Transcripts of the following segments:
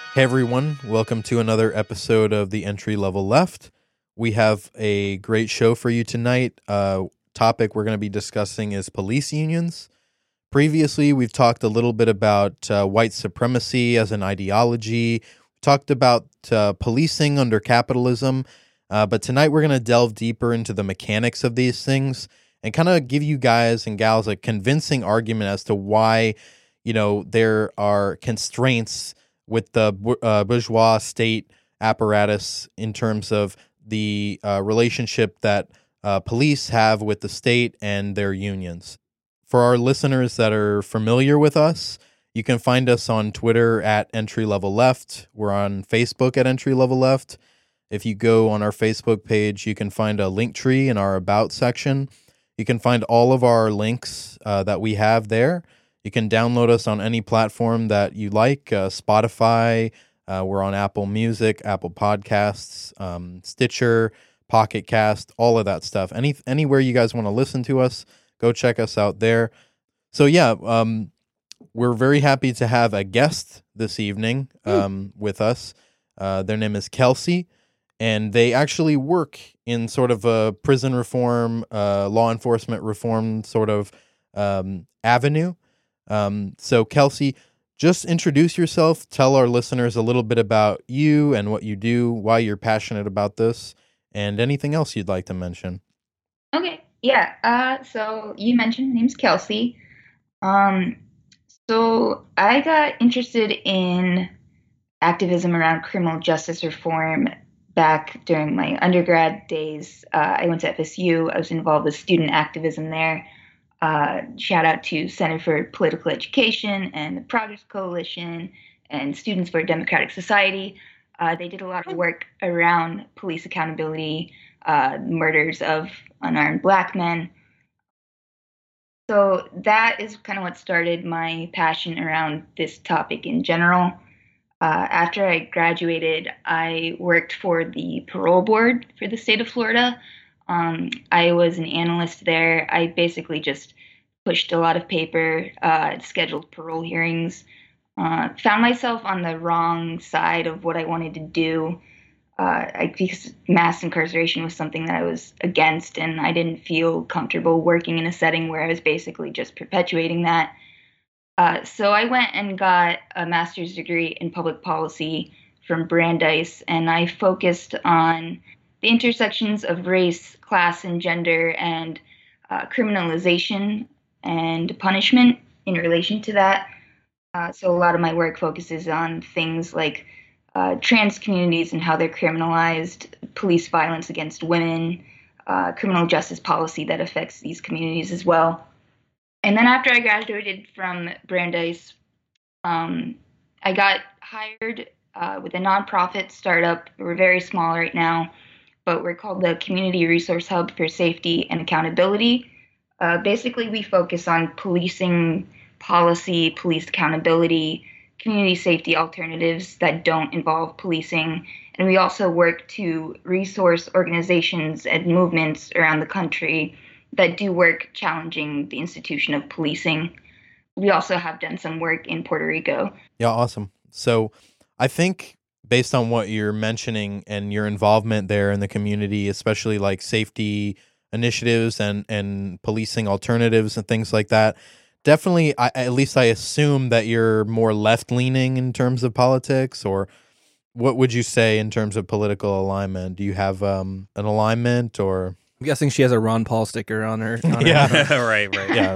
Hey everyone, welcome to another episode of the Entry Level Left. We have a great show for you tonight. Topic we're going to be discussing is police unions. Previously, we've talked a little bit about white supremacy as an ideology. We talked about policing under capitalism. But tonight we're going to delve deeper into the mechanics of these things and kind of give you guys and gals a convincing argument as to why, there are constraints with the bourgeois state apparatus in terms of the relationship that police have with the state and their unions. For our listeners that are familiar with us, you can find us on Twitter at Entry Level Left. We're on Facebook at Entry Level Left. If you go on our Facebook page, you can find a link tree in our About section. You can find all of our links that we have there. You can download us on any platform that you like, Spotify. We're on Apple Music, Apple Podcasts, Stitcher, Pocket Cast, all of that stuff. Anywhere you guys want to listen to us, go check us out there. So we're very happy to have a guest this evening with us. Their name is Kelsey, and they actually work in sort of a prison reform, law enforcement reform sort of avenue. So Kelsey, just introduce yourself, tell our listeners a little bit about you and what you do, why you're passionate about this, and anything else you'd like to mention. Okay, yeah. So you mentioned my name's Kelsey. So I got interested in activism around criminal justice reform back during my undergrad days. I went to FSU. I was involved with student activism there. Shout out to Center for Political Education and the Progress Coalition and Students for a Democratic Society. They did a lot of work around police accountability, murders of unarmed Black men. So that is kind of what started my passion around this topic in general. After I graduated, I worked for the parole board for the state of Florida. I was an analyst there. I basically just pushed a lot of paper, scheduled parole hearings, found myself on the wrong side of what I wanted to do. Because mass incarceration was something that I was against, and I didn't feel comfortable working in a setting where I was basically just perpetuating that. So I went and got a master's degree in public policy from Brandeis, and I focused on the intersections of race, class, and gender, and criminalization and punishment in relation to that. So a lot of my work focuses on things like trans communities and how they're criminalized, police violence against women, criminal justice policy that affects these communities as well. And then after I graduated from Brandeis, I got hired with a nonprofit startup. We're very small right now, but we're called the Community Resource Hub for Safety and Accountability. Basically, we focus on policing policy, police accountability, community safety alternatives that don't involve policing. And we also work to resource organizations and movements around the country that do work challenging the institution of policing. We also have done some work in Puerto Rico. Yeah, awesome. So I think based on what you're mentioning and your involvement there in the community, especially like safety initiatives and policing alternatives and things like that, definitely, at least I assume that you're more left-leaning in terms of politics, or what would you say in terms of political alignment? Do you have an alignment, or? I'm guessing she has a Ron Paul sticker on her. Yeah, right. Yeah.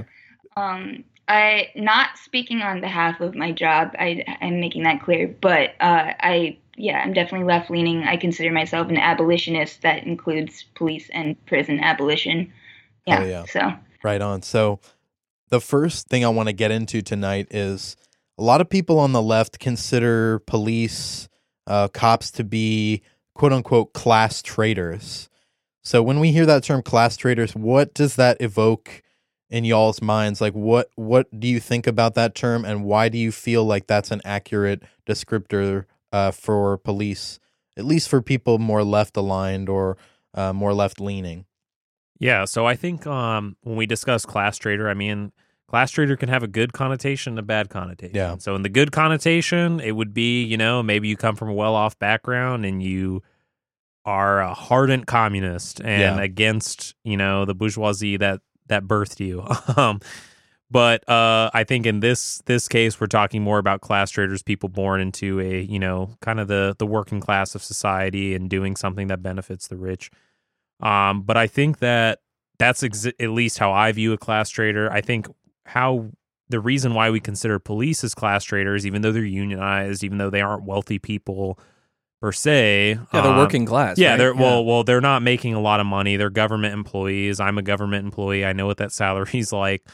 I not speaking on behalf of my job. I'm making that clear, but I'm definitely left leaning. I consider myself an abolitionist that includes police and prison abolition. Yeah. So right on. So the first thing I want to get into tonight is a lot of people on the left consider police, cops to be quote unquote class traitors. So when we hear that term class traitors, what does that evoke in y'all's minds? Like what do you think about that term, and why do you feel like that's an accurate descriptor for police, at least for people more left aligned or more left leaning? Yeah, so I think when we discuss class traitor, I mean, class traitor can have a good connotation and a bad connotation. Yeah. So in the good connotation, it would be, maybe you come from a well-off background and you are a hardened communist and against, the bourgeoisie that birthed you. But I think in this case, we're talking more about class traitors, people born into a, kind of the working class of society and doing something that benefits the rich. But I think that's at least how I view a class traitor. I think how the reason why we consider police as class traitors, even though they're unionized, even though they aren't wealthy people per se. Yeah, they're working class. Yeah, right? Well, they're not making a lot of money. They're government employees. I'm a government employee. I know what that salary's like.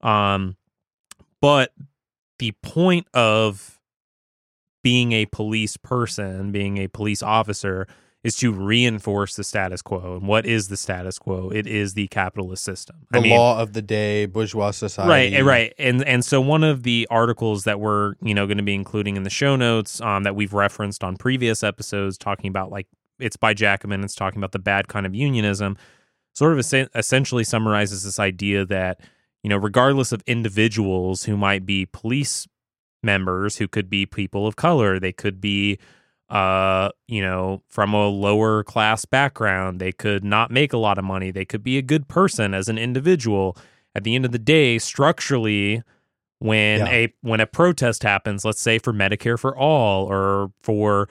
But the point of being a police person, being a police officer, is to reinforce the status quo. And what is the status quo? It is the capitalist system. The law of the day, bourgeois society. Right. And so one of the articles that we're, going to be including in the show notes that we've referenced on previous episodes talking about, like, it's by Jacobin, it's talking about the bad kind of unionism, sort of essentially summarizes this idea that, regardless of individuals who might be police members, who could be people of color, they could be from a lower class background. They could not make a lot of money. They could be a good person as an individual. At the end of the day, structurally, when a protest happens, let's say for Medicare for all or for,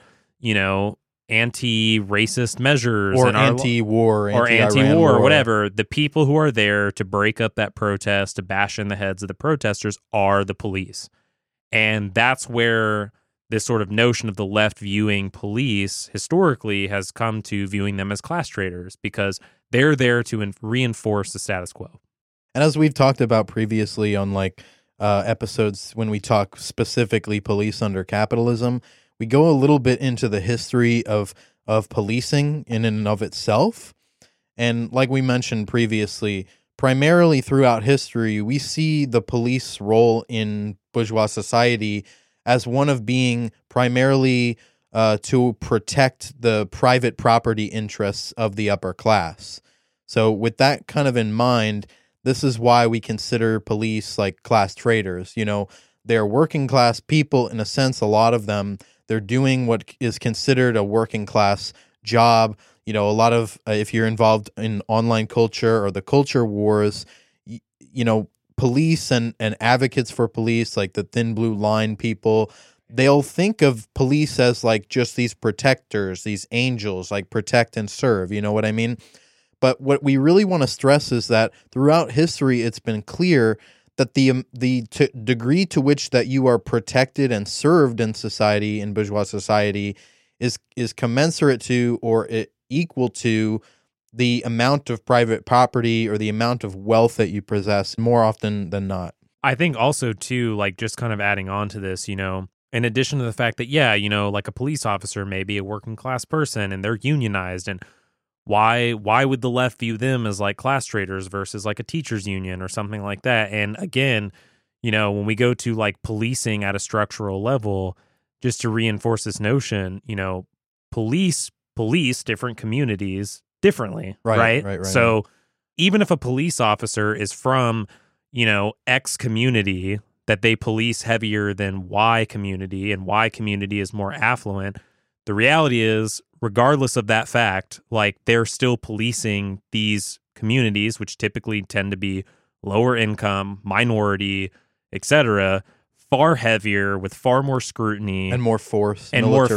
anti-racist measures or anti-war or whatever, the people who are there to break up that protest, to bash in the heads of the protesters are the police. And that's where this sort of notion of the left viewing police historically has come to viewing them as class traitors because they're there to reinforce the status quo. And as we've talked about previously on episodes when we talk specifically police under capitalism, we go a little bit into the history of policing in and of itself. And like we mentioned previously, primarily throughout history, we see the police role in bourgeois society as one of being primarily to protect the private property interests of the upper class. So with that kind of in mind, this is why we consider police like class traitors. They're working class people in a sense, a lot of them. They're doing what is considered a working class job. A lot of, if you're involved in online culture or the culture wars, police and advocates for police, like the thin blue line people, they'll think of police as like just these protectors, these angels, like protect and serve. You know what I mean? But what we really want to stress is that throughout history, it's been clear that the degree to which that you are protected and served in society, in bourgeois society, is commensurate to or equal to the amount of private property or the amount of wealth that you possess more often than not. I think also too, like just kind of adding on to this, in addition to the fact that, like a police officer may be a working class person and they're unionized, and why would the left view them as like class traitors versus like a teachers union or something like that? And again, when we go to like policing at a structural level, just to reinforce this notion, police different communities differently, right? So even if a police officer is from, X community that they police heavier than Y community, and Y community is more affluent, the reality is, regardless of that fact, like they're still policing these communities, which typically tend to be lower income, minority, etc., far heavier with far more scrutiny and more force and they're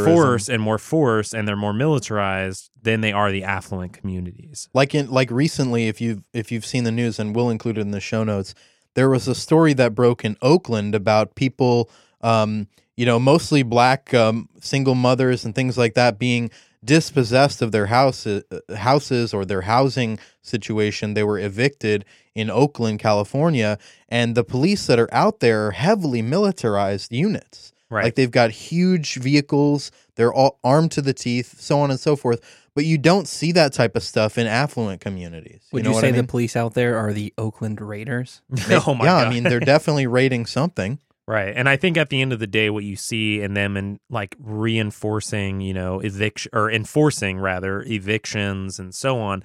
more militarized than they are the affluent communities. Like recently, if you've seen the news, and we'll include it in the show notes, there was a story that broke in Oakland about people, mostly black single mothers and things like that being dispossessed of their houses or their housing situation. They were evicted in Oakland, California, and the police that are out there are heavily militarized units. Right. Like they've got huge vehicles, they're all armed to the teeth, so on and so forth. But you don't see that type of stuff in affluent communities. Would you say the police out there are the Oakland Raiders? Oh my God. I mean, they're definitely raiding something. Right. And I think at the end of the day, what you see in them and like reinforcing, eviction or enforcing rather evictions and so on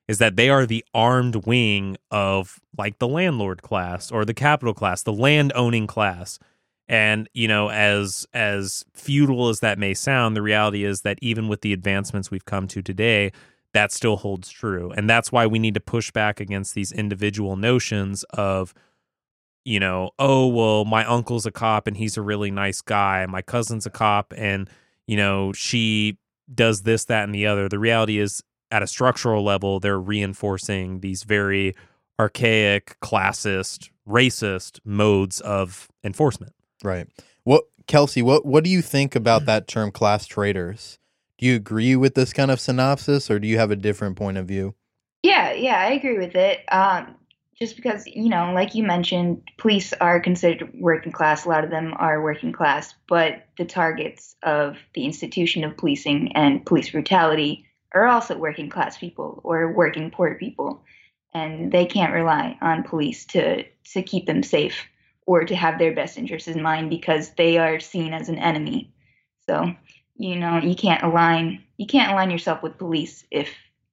is that they are the armed wing of like the landlord class or the capital class, the land owning class. And, you know, as feudal as that may sound, the reality is that even with the advancements we've come to today, that still holds true. And that's why we need to push back against these individual notions of, you know, oh, well, my uncle's a cop and he's a really nice guy. My cousin's a cop and, you know, she does this, that, and the other. The reality is, at a structural level, they're reinforcing these very archaic, classist, racist modes of enforcement. Right. Kelsey, what do you think about that term class traitors? Do you agree with this kind of synopsis, or do you have a different point of view? Yeah, I agree with it. Just because, you know, like you mentioned, police are considered working class. A lot of them are working class, but the targets of the institution of policing and police brutality are also working class people or working poor people. And they can't rely on police to keep them safe or to have their best interests in mind because they are seen as an enemy. So, you know, you can't align yourself with police if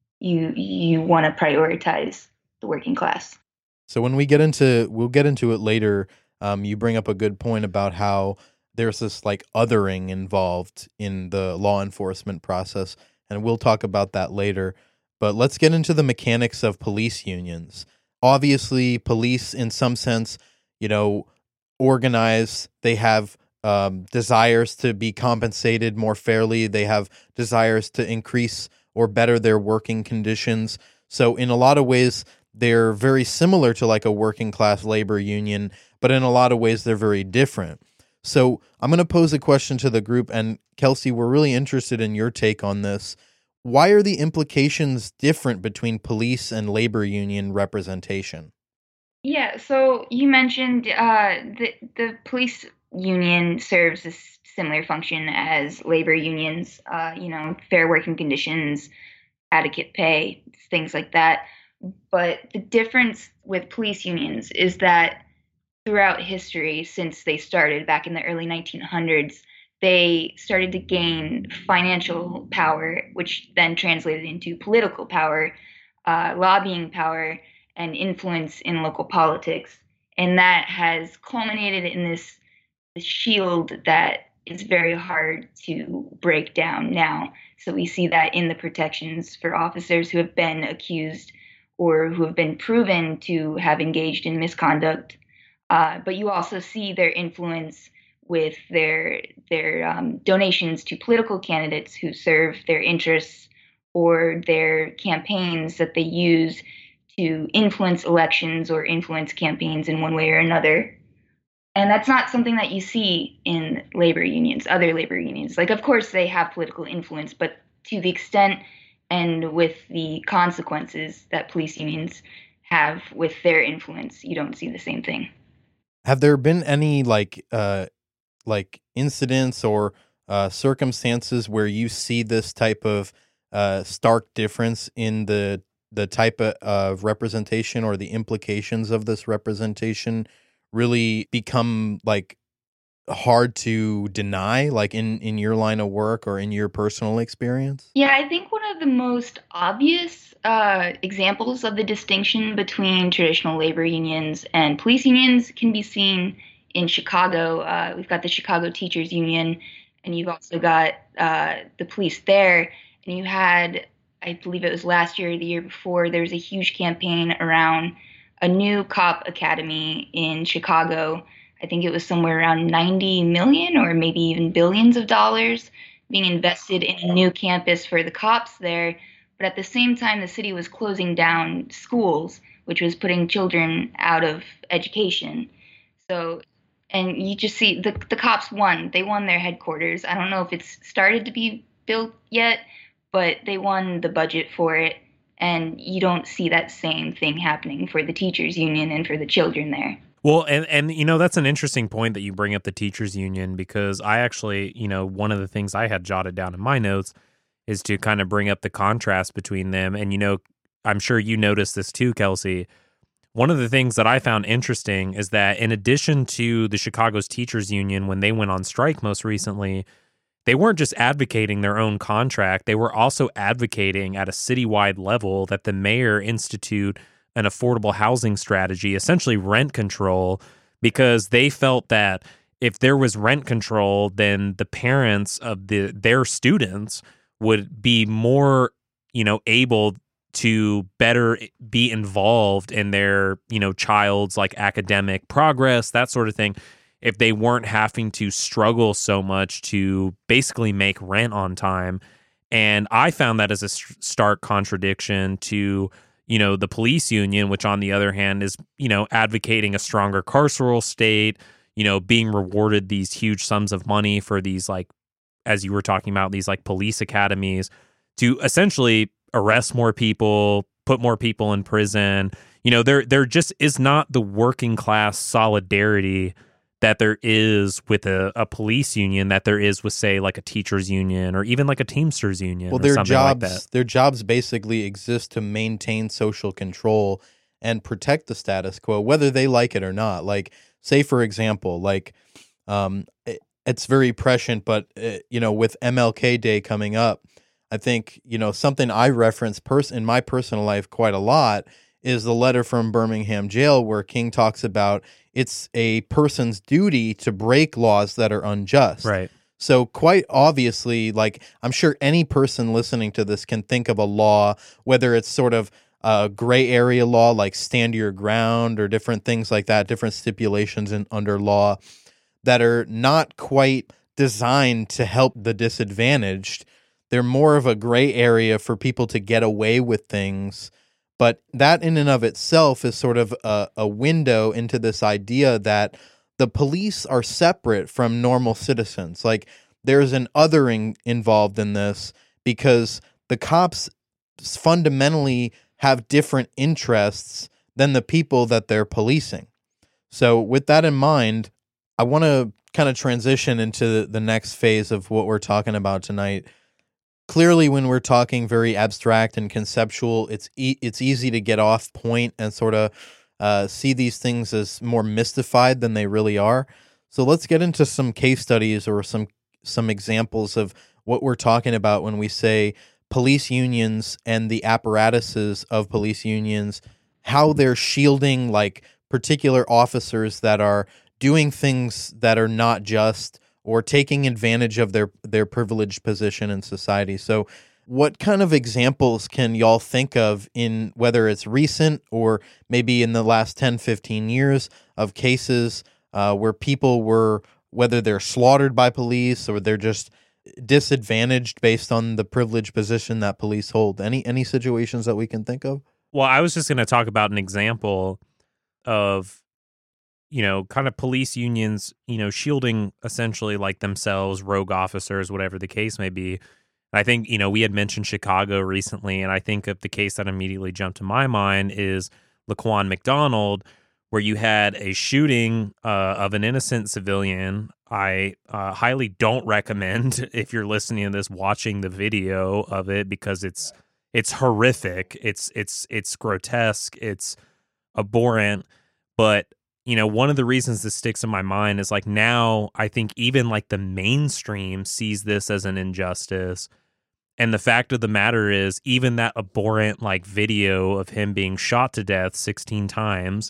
you want to prioritize the working class. So when we'll get into it later, you bring up a good point about how there's this like othering involved in the law enforcement process, and we'll talk about that later. But let's get into the mechanics of police unions. Obviously, police, in some sense, you know, organize. They have desires to be compensated more fairly. They have desires to increase or better their working conditions. So in a lot of ways, they're very similar to like a working class labor union, but in a lot of ways, they're very different. So I'm going to pose a question to the group, and Kelsey, we're really interested in your take on this. Why are the implications different between police and labor union representation? Yeah, so you mentioned the police union serves a similar function as labor unions, you know, fair working conditions, adequate pay, things like that. But the difference with police unions is that throughout history, since they started back in the early 1900s, they started to gain financial power, which then translated into political power, lobbying power, and influence in local politics. And that has culminated in this shield that is very hard to break down now. So we see that in the protections for officers who have been accused or who have been proven to have engaged in misconduct. But you also see their influence with their donations to political candidates who serve their interests or their campaigns that they use to influence elections or influence campaigns in one way or another. And that's not something that you see in labor unions, other labor unions. Like, of course, they have political influence, but to the extent and with the consequences that police unions have with their influence, you don't see the same thing. Have there been any like incidents or circumstances where you see this type of stark difference in the type of representation or the implications of this representation really become like hard to deny, like in your line of work or in your personal experience? Yeah, I think one of the most obvious examples of the distinction between traditional labor unions and police unions can be seen in Chicago. We've got the Chicago Teachers Union, and you've also got the police there. And you had, I believe it was last year or the year before, there was a huge campaign around a new cop academy in Chicago. I think it was somewhere around 90 million or maybe even billions of dollars being invested in a new campus for the cops there. But at the same time, the city was closing down schools, which was putting children out of education. So, and you just see the cops won. They won their headquarters. I don't know if it's started to be built yet, but they won the budget for it. And you don't see that same thing happening for the teachers union and for the children there. Well, and you know, that's an interesting point that you bring up the teachers union, because I actually, you know, one of the things I had jotted down in my notes is to kind of bring up the contrast between them. And, you know, I'm sure you noticed this too, Kelsey. One of the things that I found interesting is that in addition to the Chicago's teachers union, when they went on strike most recently, they weren't just advocating their own contract, they were also advocating at a citywide level that the mayor institute an affordable housing strategy, essentially rent control, because they felt that if there was rent control, then the parents of their students would be more, able to better be involved in their, child's like academic progress, that sort of thing, if they weren't having to struggle so much to basically make rent on time. And I found that as a stark contradiction to, the police union, which on the other hand is, advocating a stronger carceral state, being rewarded these huge sums of money for these, like, as you were talking about, these like police academies to essentially arrest more people, put more people in prison. There just is not the working class solidarity that there is with a police union, that there is with, say, like a teachers union or even like a Teamsters union. Well, their jobs basically exist to maintain social control and protect the status quo, whether they like it or not. Like, say, for example, like, it's very prescient, but, with MLK Day coming up, I think, something I reference in my personal life quite a lot is the letter from Birmingham jail where King talks about it's a person's duty to break laws that are unjust. Right. So quite obviously, like, I'm sure any person listening to this can think of a law, whether it's sort of a gray area law like stand your ground or different things like that, different stipulations under law that are not quite designed to help the disadvantaged. They're more of a gray area for people to get away with things. But that in and of itself is sort of a window into this idea that the police are separate from normal citizens. Like, there's an othering involved in this because the cops fundamentally have different interests than the people that they're policing. So with that in mind, I want to kind of transition into the next phase of what we're talking about tonight. Clearly, when we're talking very abstract and conceptual, it's easy to get off point and sort of see these things as more mystified than they really are. So let's get into some case studies or some examples of what we're talking about when we say police unions and the apparatuses of police unions, how they're shielding like particular officers that are doing things that are not just, or taking advantage of their privileged position in society. So what kind of examples can y'all think of in whether it's recent or maybe in the last 10, 15 years of cases where people were, whether they're slaughtered by police or they're just disadvantaged based on the privileged position that police hold? Any situations that we can think of? Well, I was just going to talk about an example of, kind of police unions, shielding essentially like themselves, rogue officers, whatever the case may be. I think, we had mentioned Chicago recently, and I think of the case that immediately jumped to my mind is Laquan McDonald, where you had a shooting of an innocent civilian. I highly don't recommend, if you're listening to this, watching the video of it because it's horrific. It's grotesque. It's abhorrent. But one of the reasons this sticks in my mind is like now I think even like the mainstream sees this as an injustice. And the fact of the matter is, even that abhorrent like video of him being shot to death 16 times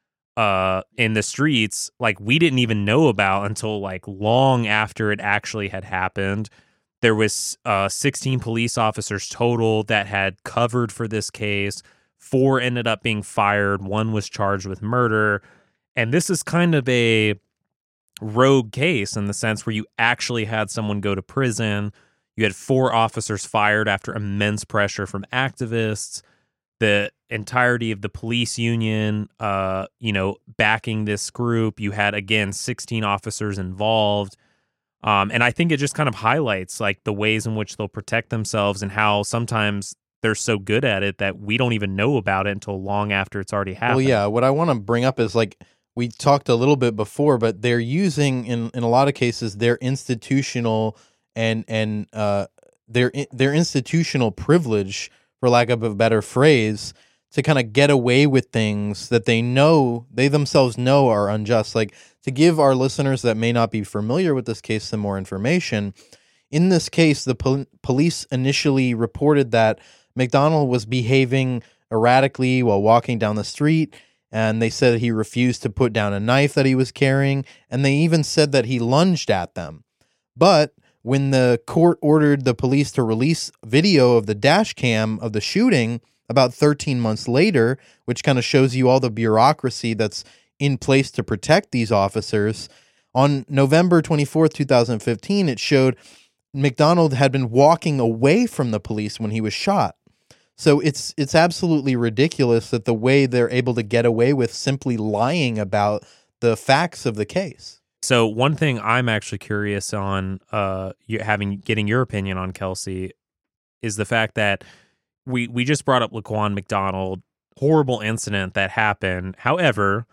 in the streets, like we didn't even know about until like long after it actually had happened. There was 16 police officers total that had covered for this case. 4 ended up being fired. 1 was charged with murder. And this is kind of a rogue case in the sense where you actually had someone go to prison. You had 4 officers fired after immense pressure from activists. The entirety of the police union, backing this group. You had, again, 16 officers involved. And I think it just kind of highlights like the ways in which they'll protect themselves and how sometimes they're so good at it that we don't even know about it until long after it's already happened. Well, yeah, what I want to bring up is like, we talked a little bit before, but they're using in a lot of cases their institutional and their institutional privilege, for lack of a better phrase, to kind of get away with things that they themselves know are unjust. Like, to give our listeners that may not be familiar with this case some more information, in this case, the police initially reported that McDonald was behaving erratically while walking down the street, and they said he refused to put down a knife that he was carrying, and they even said that he lunged at them. But when the court ordered the police to release video of the dash cam of the shooting about 13 months later, which kind of shows you all the bureaucracy that's in place to protect these officers, on November 24th, 2015, it showed McDonald had been walking away from the police when he was shot. So it's absolutely ridiculous that the way they're able to get away with simply lying about the facts of the case. So one thing I'm actually curious on, getting your opinion on, Kelsey, is the fact that we just brought up Laquan McDonald, horrible incident that happened. However,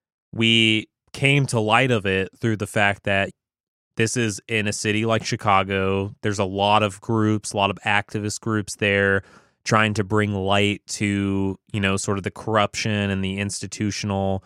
we came to light of it through the fact that this is in a city like Chicago. There's a lot of groups, a lot of activist groups there trying to bring light to, sort of the corruption and the institutional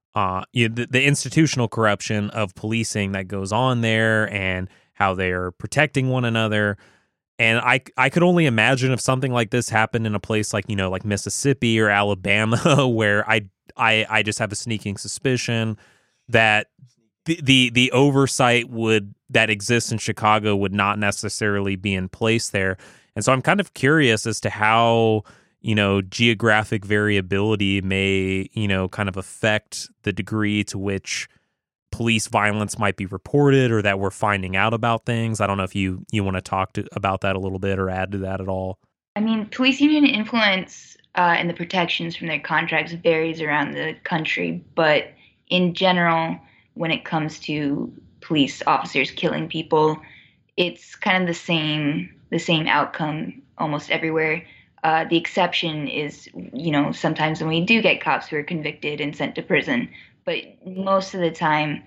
the institutional corruption of policing that goes on there and how they are protecting one another. And I could only imagine if something like this happened in a place like, like Mississippi or Alabama, where I just have a sneaking suspicion that the oversight that exists in Chicago would not necessarily be in place there. And so I'm kind of curious as to how geographic variability may, kind of affect the degree to which police violence might be reported or that we're finding out about things. I don't know if you want to talk about that a little bit or add to that at all. I mean, police union influence and the protections from their contracts varies around the country, but in general, when it comes to police officers killing people, it's kind of the same outcome almost everywhere. The exception is, sometimes when we do get cops who are convicted and sent to prison, but most of the time,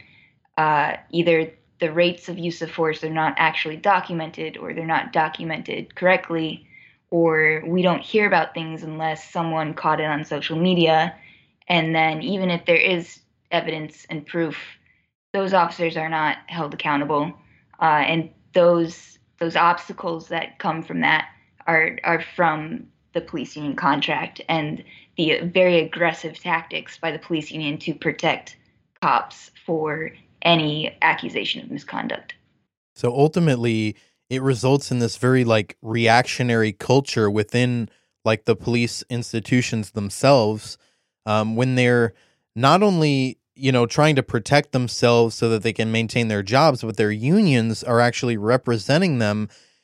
either the rates of use of force are not actually documented or they're not documented correctly, or we don't hear about things unless someone caught it on social media. And then even if there is evidence and proof, those officers are not held accountable. And those obstacles that come from that are from the police union contract and the very aggressive tactics by the police union to protect cops for any accusation of misconduct. So ultimately, it results in this very reactionary culture within the police institutions themselves, when they're not only trying to protect themselves so that they can maintain their jobs, but their unions are actually representing them,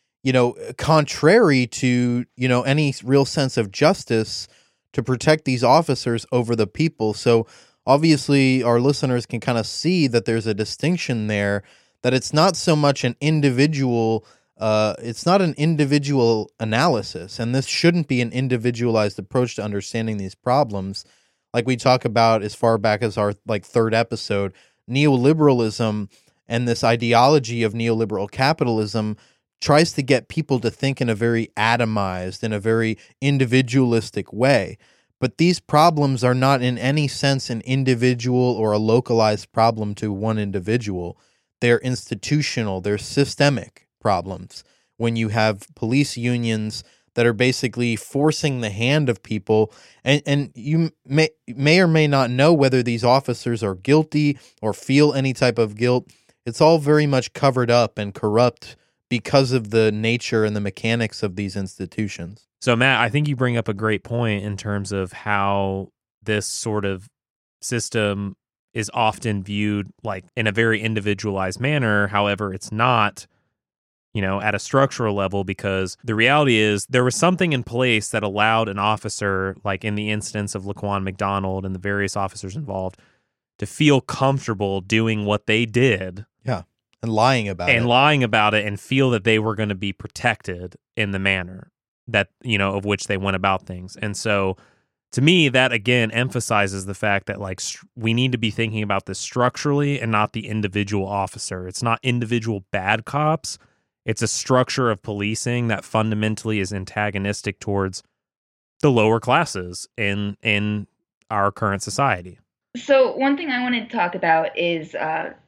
contrary to, any real sense of justice to protect these officers over the people. So obviously our listeners can kind of see that there's a distinction there, that it's not so much an individual, it's not an individual analysis, and this shouldn't be an individualized approach to understanding these problems. Like we talk about as far back as our third episode, neoliberalism and this ideology of neoliberal capitalism tries to get people to think in a very atomized, in a very individualistic way. But these problems are not in any sense an individual or a localized problem to one individual. They're institutional, they're systemic problems. When you have police unions that are basically forcing the hand of people, and you may or may not know whether these officers are guilty or feel any type of guilt. It's all very much covered up and corrupt because of the nature and the mechanics of these institutions. So, Matt, I think you bring up a great point in terms of how this sort of system is often viewed in a very individualized manner. However, it's not, at a structural level, because the reality is there was something in place that allowed an officer, like in the instance of Laquan McDonald and the various officers involved, to feel comfortable doing what they did. Yeah. And lying about it and feel that they were going to be protected in the manner that, of which they went about things. And so to me, that again emphasizes the fact that we need to be thinking about this structurally and not the individual officer. It's not individual bad cops. It's a structure of policing that fundamentally is antagonistic towards the lower classes in our current society. So one thing I wanted to talk about is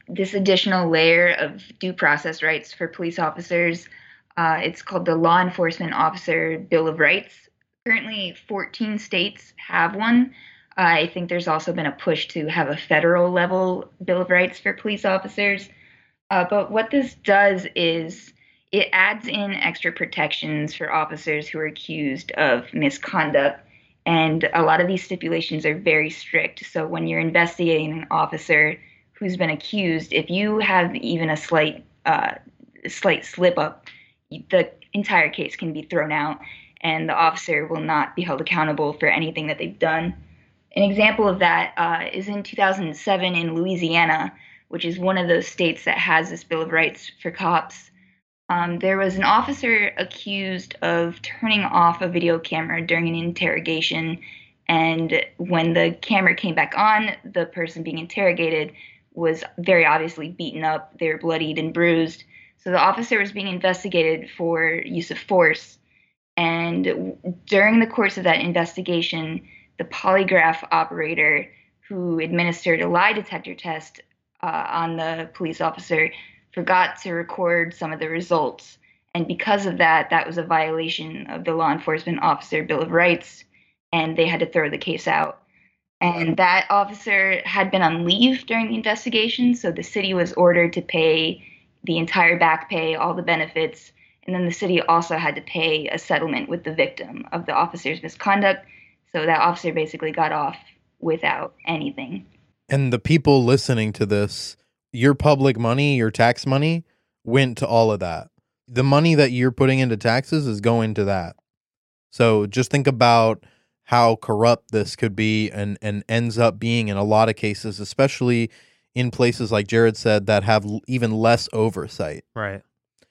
this additional layer of due process rights for police officers. It's called the Law Enforcement Officer Bill of Rights. Currently, 14 states have one. I think there's also been a push to have a federal level Bill of Rights for police officers. But what this does is it adds in extra protections for officers who are accused of misconduct. And a lot of these stipulations are very strict. So when you're investigating an officer who's been accused, if you have even a slight slip up, the entire case can be thrown out, and the officer will not be held accountable for anything that they've done. An example of that is in 2007 in Louisiana, which is one of those states that has this Bill of Rights for cops. There was an officer accused of turning off a video camera during an interrogation, and when the camera came back on, the person being interrogated was very obviously beaten up. They were bloodied and bruised. So the officer was being investigated for use of force, and during the course of that investigation, the polygraph operator who administered a lie detector test on the police officer forgot to record some of the results. And because of that, that was a violation of the Law Enforcement Officer Bill of Rights, and they had to throw the case out. And that officer had been on leave during the investigation, so the city was ordered to pay the entire back pay, all the benefits, and then the city also had to pay a settlement with the victim of the officer's misconduct. So that officer basically got off without anything. And the people listening to this, your public money, your tax money, went to all of that. The money that you're putting into taxes is going to that. So just think about how corrupt this could be and ends up being in a lot of cases, especially in places like Jared said that have even less oversight. Right.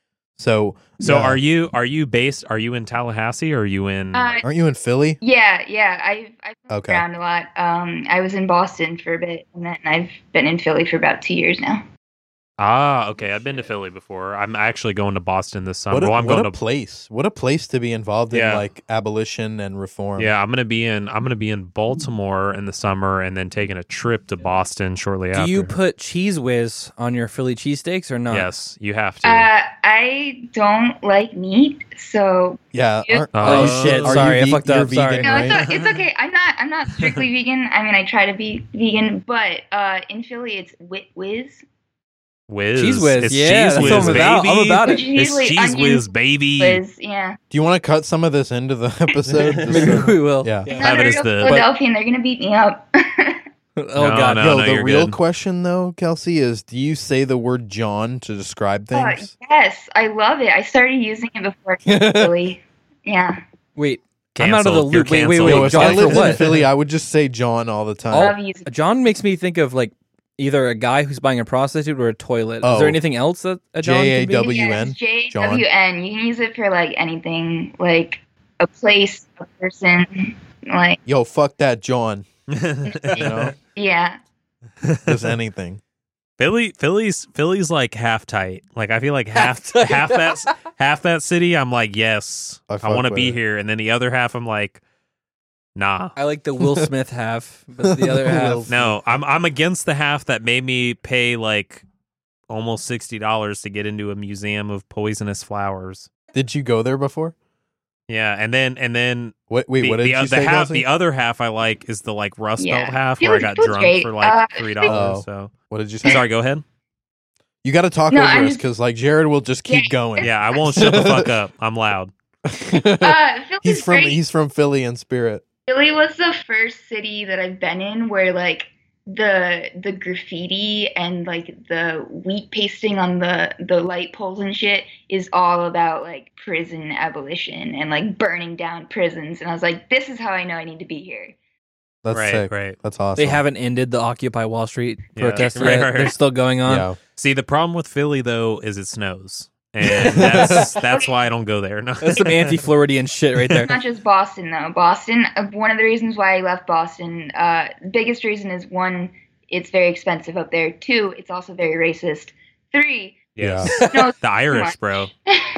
So are you in Tallahassee or are you in aren't you in Philly? Yeah, I've moved Okay. around a lot. I was in Boston for a bit, and then I've been in Philly for about 2 years now. Okay. I've been to Philly before. I'm actually going to Boston this summer. What I'm going a to place. What a place to be involved in like abolition and reform. Yeah, I'm gonna be in Baltimore in the summer and then taking a trip to Boston shortly after. Do you put Cheese Whiz on your Philly cheesesteaks or not? Yes, you have to. I don't like meat, so Yeah. Oh, shit, are sorry, you I fucked you're up, sorry. vegan, no, right? it's okay. I'm not strictly vegan. I mean, I try to be vegan, but in Philly, it's Whiz. Whiz. Cheese Whiz, It's yeah, Cheese that's Whiz, what I'm about. baby. I'm about Which it. is It's usually Cheese onion Whiz, baby. Whiz, yeah. Do you want to cut some of this into the episode? Just Maybe so- we will. Yeah. No, Have it they're as real the- Philadelphia, and they're gonna beat me up. Oh, No, God. no. Yo, the you're real good. question though, Kelsey, is do you say the word John to describe things? Yes, I love it. I started using it before I came to Philly. Yeah, Wait, I'm out of the Canceled. You're loop. Wait, canceled. Yo, if I John for lived in what? Philly, I would just say John all the time. I love using John makes me think of like either a guy who's buying a prostitute or a toilet. Is Oh. there anything else that a John can be? J-A-W. Yes, WN, JWN. You can use it for like anything, like a place, a person, like Yo, fuck that John. Philly's You know, yeah. just anything. Philly's like half tight. Like I feel like half tight. half that city. I'm like, yes, I I fuck want to with be it. here, and then the other half, I'm like, nah. I like the Will Smith half, but the other half. Will No, I'm against the half that made me pay like almost $60 to get into a museum of poisonous flowers. Did you go there before? Yeah, and then Wait, the, what did the, you the say, half Kelsey? the other half I like is the like Rust Yeah. Belt half Feels- where I got feels drunk great. for like $3. Oh. So What did you say? sorry, go ahead. You got to talk No, over I'm us just- because like Jared will just keep Yeah. going. Yeah, I won't shut the fuck up. I'm loud. Philly's great. He's from Philly in spirit. Philly was the first city that I've been in where like the graffiti and like the wheat pasting on the light poles and shit is all about like prison abolition and like burning down prisons. And I was like, this is how I know I need to be here. That's Right, sick. right. That's awesome. They haven't ended the Occupy Wall Street Yeah. protests Right, yet. right, They're right. still going on. Yeah. See, the problem with Philly though is it snows, and that's why I don't go there. No. That's some anti-Floridian shit right there. It's not just Boston though. Boston, one of the reasons why I left Boston, biggest reason is one, it's very expensive up there. Two, it's also very racist. Three, Yes. no, The Irish, bro.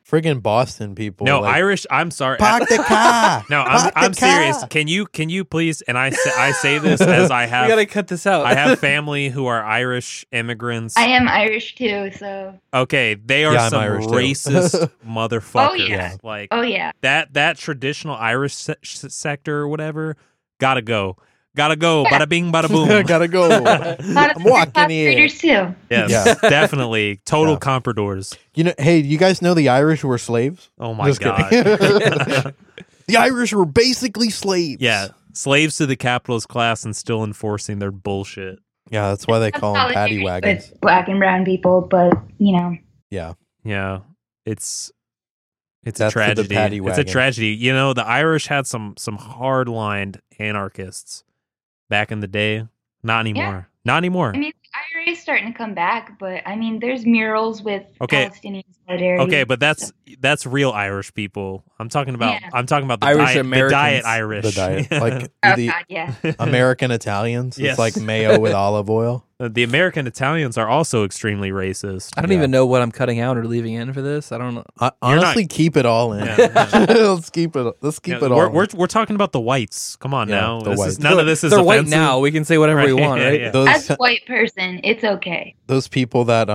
Friggin' Boston people. No, like, Irish. I'm sorry. Park the car. No, Park the I'm serious. car. Can you please? And I say this as I We have gotta cut this out. I have family who are Irish immigrants. I am Irish too, so Okay, they are Yeah, I'm some Irish too. racist motherfuckers. Oh, yeah. Like oh yeah. that traditional Irish sector or whatever, gotta go. Bada bing, bada boom. Gotta go. A lot of I'm walking class here. readers too. Yes, Yeah. definitely. Total Yeah. compradors. You know, hey, you guys know the Irish were slaves? Oh my Just god. kidding. The Irish were basically slaves. Yeah, slaves to the capitalist class and still enforcing their bullshit. Yeah, that's why they That's call them paddy solidarity wagons. with Black and brown people, but you know, Yeah. Yeah, it's That's a to the tragedy. paddy It's a wagon. tragedy. You know, the Irish had some hard-lined anarchists back in the day. Not anymore. Not anymore. I mean, the IRA is starting to come back, but I mean, there's murals with Okay. Palestinian solidarity. Okay, but that's real Irish people. I'm talking about Yeah. the Irish diet, Americans. the diet Irish. The diet. Like Oh the God, yeah. American Italians. Yes. It's like mayo with olive oil. The American Italians are also extremely racist. I don't Yeah. even know what I'm cutting out or leaving in for this. I don't know. Honestly, keep it all in. Yeah. Let's keep it. Let's keep it all. We're talking about the whites. Come on Yeah, now. the This whites. is, none of this is They're white offensive. now. We can say whatever we Right, want, yeah, right? yeah. those As a white person, it's okay. those people that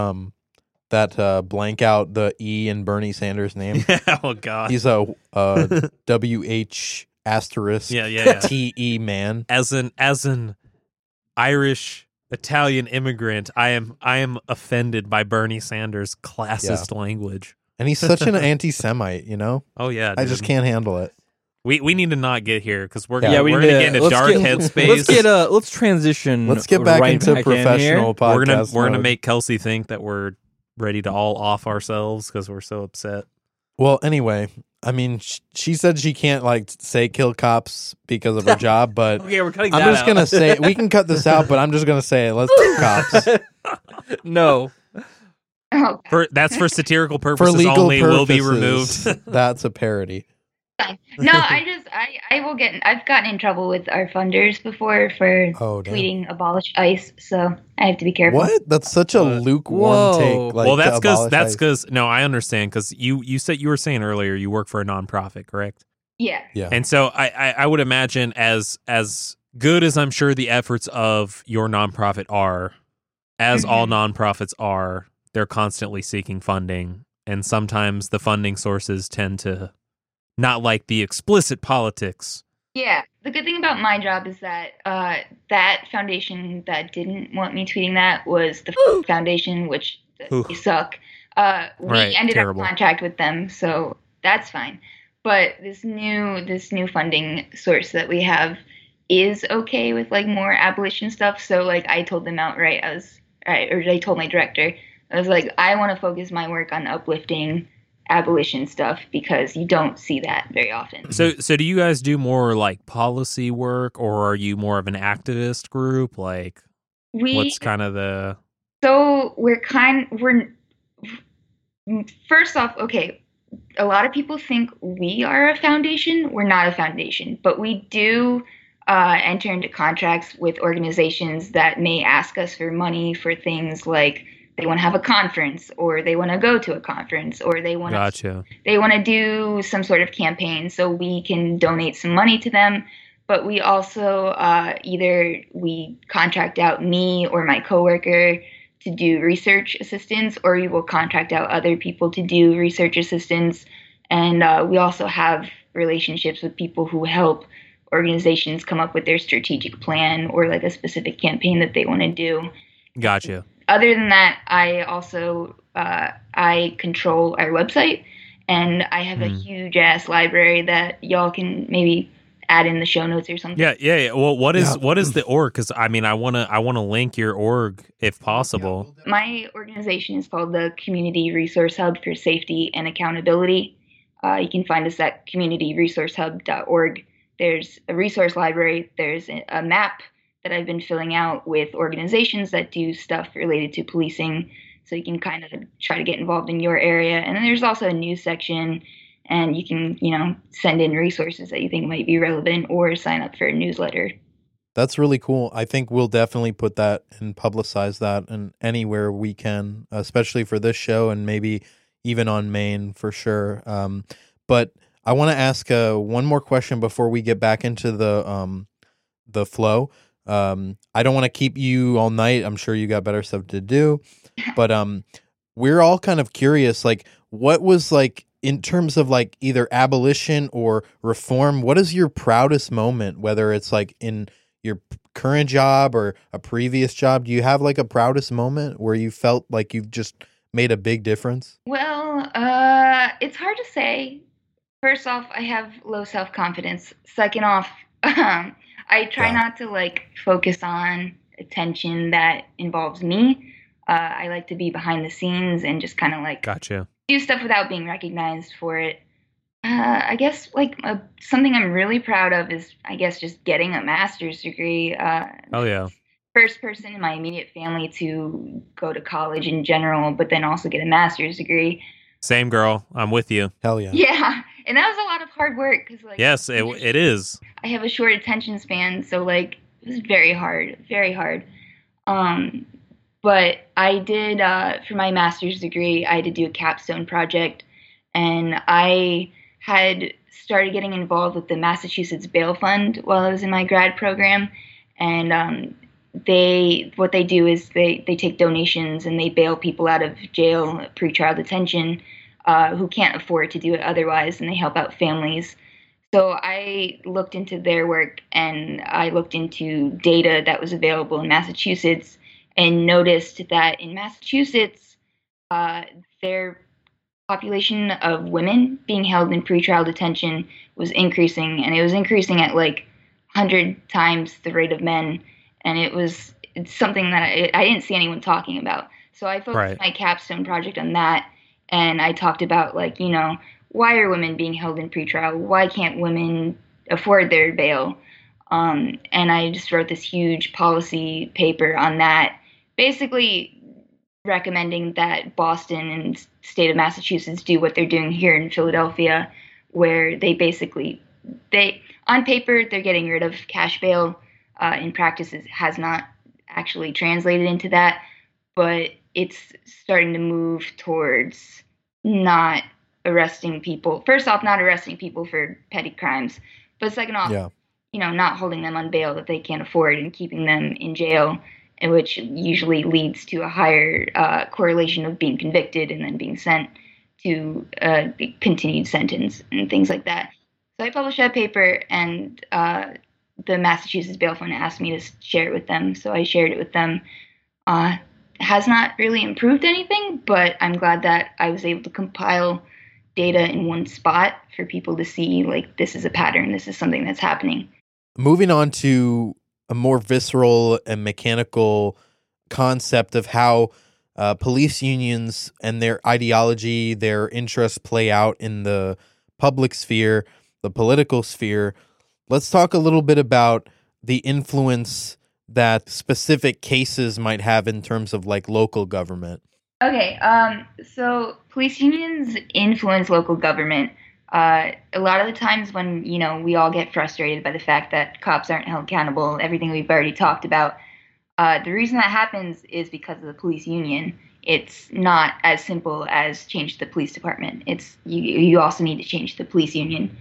blank out the E in Bernie Sanders' name. Oh God. He's a WH asterisk Yeah. TE man. As an Irish Italian immigrant, I am offended by Bernie Sanders' classist language. And he's such an anti-Semite, you know? Oh yeah, I just dude. can't handle it. We need to not get here because we're Yeah, gonna, we we're need gonna to- get into let's dark get- headspace. Let's transition. Let's get back right into back in here. professional podcast. We're gonna mode. make Kelsey think that we're ready to all off ourselves because we're so upset. Well, anyway, I mean, she said she can't like say kill cops because of her job, but Okay, we're cutting I'm that just out. gonna say we can cut this out, but I'm just gonna say it. Let's kill cops No. Oh, That's for satirical for purposes legal only. purposes. Will be removed. That's a parody. fine. No, I will get. I've gotten in trouble with our funders before for Oh, damn. tweeting abolish ICE, so I have to be careful. What? That's such a lukewarm Whoa. take. Like, well, to abolish ICE. because no, I understand because you said you were saying earlier you work for a nonprofit, correct? Yeah. Yeah. And so I would imagine as good as I'm sure the efforts of your nonprofit are, as all nonprofits are, they're constantly seeking funding, and sometimes the funding sources tend to not like the explicit politics. Yeah. The good thing about my job is that that foundation that didn't want me tweeting that was the foundation, which Ooh. they suck. We Right, ended terrible. up contract with them, so that's fine. But this new funding source that we have is okay with like more abolition stuff. So like I told them outright, I told my director, I was like, I want to focus my work on uplifting abolition stuff because you don't see that very often. So do you guys do more like policy work, or are you more of an activist group? Like, what's kind of the So first off, okay, a lot of people think we are a foundation. We're not a foundation, but we do enter into contracts with organizations that may ask us for money for things like they want to have a conference, or they want to go to a conference, or they want gotcha? to do some sort of campaign, so we can donate some money to them. But we also either we contract out me or my coworker to do research assistance, or we will contract out other people to do research assistance. And we also have relationships with people who help organizations come up with their strategic plan or like a specific campaign that they want to do. Gotcha. Other than that, I also I control our website, and I have a huge ass library that y'all can maybe add in the show notes or something. Yeah. Well, what is the org? Because I mean, I wanna link your org if possible. My organization is called the Community Resource Hub for Safety and Accountability. You can find us at communityresourcehub.org. There's a resource library. There's a map that I've been filling out with organizations that do stuff related to policing, so you can kind of try to get involved in your area. And then there's also a news section, and you can, send in resources that you think might be relevant or sign up for a newsletter. That's really cool. I think we'll definitely put that and publicize that and anywhere we can, especially for this show, and maybe even on Maine for sure. But I want to ask one more question before we get back into the flow. I don't want to keep you all night. I'm sure you got better stuff to do, but we're all kind of curious, like what was like in terms of like either abolition or reform, what is your proudest moment, whether it's like in your current job or a previous job? Do you have like a proudest moment where you felt like you've just made a big difference? Well, it's hard to say. First off, I have low self-confidence. Second off, I try Yeah. not to like focus on attention that involves me. I like to be behind the scenes and just kind of like Gotcha. do stuff without being recognized for it. I guess like something I'm really proud of is I guess just getting a master's degree. Oh yeah. First person in my immediate family to go to college in general, but then also get a master's degree. Same girl. I'm with you. Hell yeah. Yeah, and that was a lot of hard work because like Yes, it is. I have a short attention span, so like it was very hard, very hard. But I did for my master's degree, I had to do a capstone project, and I had started getting involved with the Massachusetts Bail Fund while I was in my grad program, and what they do is they take donations and they bail people out of jail, pretrial detention, who can't afford to do it otherwise, and they help out families. So I looked into their work and I looked into data that was available in Massachusetts and noticed that in Massachusetts, their population of women being held in pretrial detention was increasing, and it was increasing at like 100 times the rate of men. And it's something that I didn't see anyone talking about. So I focused my capstone project on that, and I talked about like, why are women being held in pretrial? Why can't women afford their bail? And I just wrote this huge policy paper on that, basically recommending that Boston and state of Massachusetts do what they're doing here in Philadelphia, where on paper, they're getting rid of cash bail. In practice, it has not actually translated into that, but it's starting to move towards not arresting people. First off, not arresting people for petty crimes, but second off, not holding them on bail that they can't afford and keeping them in jail, which usually leads to a higher correlation of being convicted and then being sent to a continued sentence and things like that. So I published that paper, and the Massachusetts Bail Fund asked me to share it with them, so I shared it with them. It has not really improved anything, but I'm glad that I was able to compile data in one spot for people to see, like, this is a pattern, this is something that's happening. Moving on to a more visceral and mechanical concept of how police unions and their ideology, their interests play out in the public sphere, the political sphere. Let's talk a little bit about the influence that specific cases might have in terms of like local government. Okay, so police unions influence local government. A lot of the times when, we all get frustrated by the fact that cops aren't held accountable, everything we've already talked about, the reason that happens is because of the police union. It's not as simple as change the police department. It's you also need to change the police union.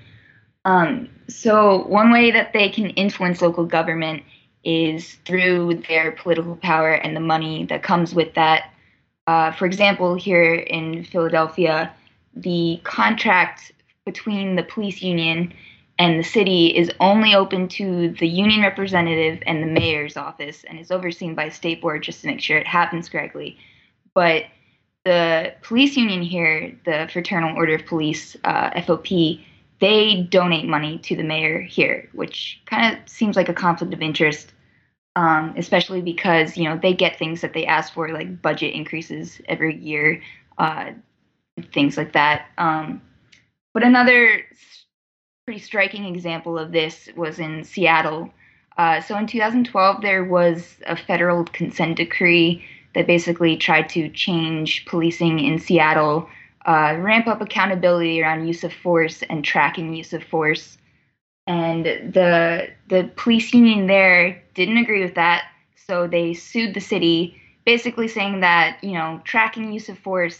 So one way that they can influence local government is through their political power and the money that comes with that. For example, here in Philadelphia, the contract between the police union and the city is only open to the union representative and the mayor's office, and is overseen by a state board just to make sure it happens correctly. But the police union here, the Fraternal Order of Police, FOP, they donate money to the mayor here, which kind of seems like a conflict of interest, especially because, they get things that they ask for, like budget increases every year, things like that. But another pretty striking example of this was in Seattle. So in 2012, there was a federal consent decree that basically tried to change policing in Seattle, ramp up accountability around use of force and tracking use of force. And the police union there didn't agree with that, so they sued the city, basically saying that, tracking use of force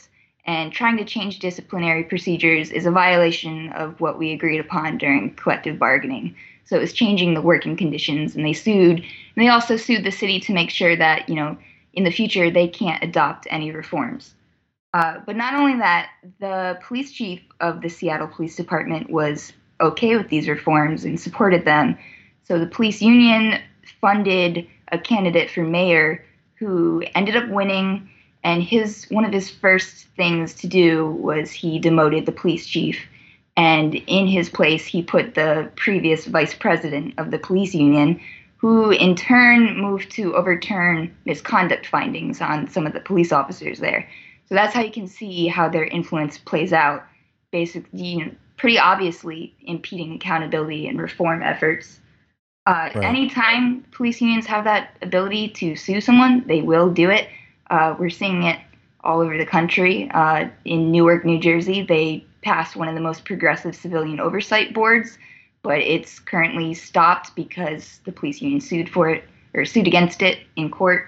and trying to change disciplinary procedures is a violation of what we agreed upon during collective bargaining. So it was changing the working conditions, and they sued. And they also sued the city to make sure that, in the future, they can't adopt any reforms. But not only that, the police chief of the Seattle Police Department was okay with these reforms and supported them. So the police union funded a candidate for mayor who ended up winning, and one of his first things to do was he demoted the police chief, and in his place he put the previous vice president of the police union, who in turn moved to overturn misconduct findings on some of the police officers there. So that's how you can see how their influence plays out, basically, pretty obviously impeding accountability and reform efforts. Right. Anytime police unions have that ability to sue someone, they will do it. We're seeing it all over the country. In Newark, New Jersey, they passed one of the most progressive civilian oversight boards, but it's currently stopped because the police union sued against it in court.